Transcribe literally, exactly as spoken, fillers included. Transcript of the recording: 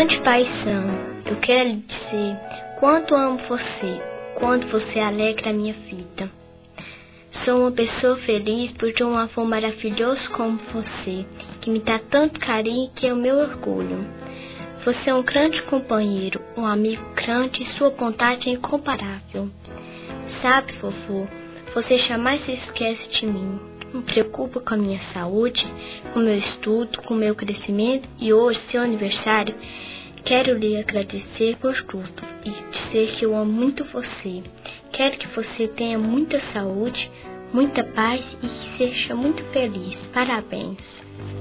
grande paixão, eu quero lhe dizer quanto amo você, quanto você alegra a minha vida. Sou uma pessoa feliz por ter um avô maravilhoso como você, que me dá tanto carinho e que é o meu orgulho. Você é um grande companheiro, um amigo grande e sua bondade é incomparável. Sabe, vovô, você jamais se esquece de mim. Me preocupa com a minha saúde, com o meu estudo, com o meu crescimento e hoje, seu aniversário, quero lhe agradecer por tudo e dizer que eu amo muito você. Quero que você tenha muita saúde, muita paz e que seja muito feliz. Parabéns.